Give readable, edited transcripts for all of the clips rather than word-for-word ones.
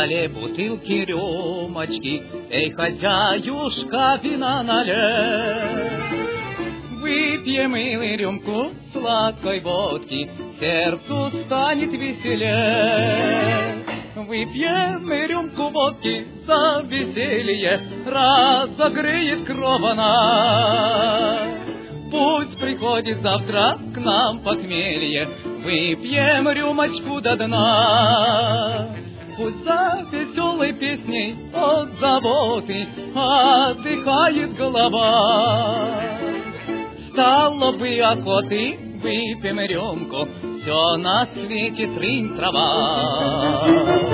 столе бутылки, рюмочки, эй, хозяюшка, вина налей. Выпьем и рюмку сладкой водки, сердцу станет веселее. Выпьем и рюмку водки за веселье, разогреет кровь она. Пусть приходит завтра к нам похмелье, выпьем рюмочку до дна. Пусть за веселой песней от заботы отдыхает голова. Стало бы охоты, выпьем рюмку, все на свете трынь трава.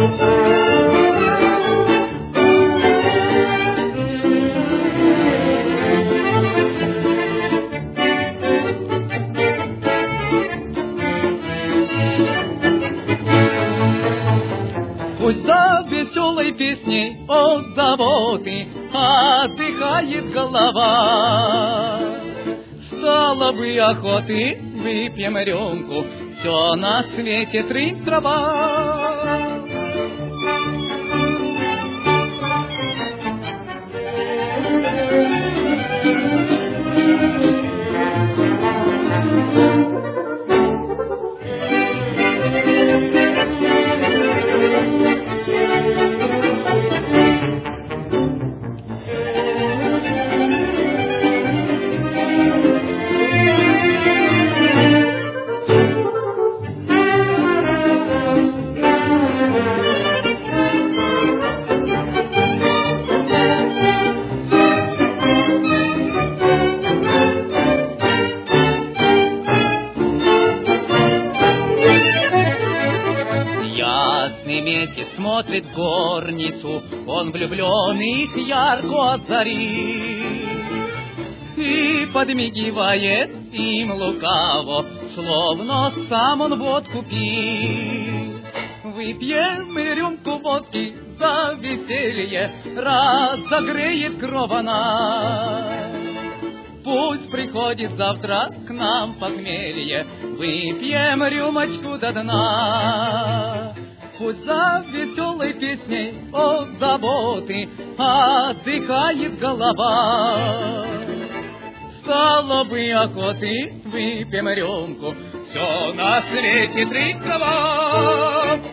Пусть за веселой песней от заботы отдыхает голова. Стало бы охоты, выпьем рюмку, все на свете трынь трава. Смотрит горницу, он влюбленных ярко озарит и подмигивает им лукаво, словно сам он водку пит. Выпьем и рюмку водки за веселье, разогреет кровь она. Пусть приходит завтра к нам похмелье, выпьем рюмочку до дна. Пусть за веселой песней от заботы отдыхает голова. Стало бы охоты, выпьем рюмку, все на свете трынь трава.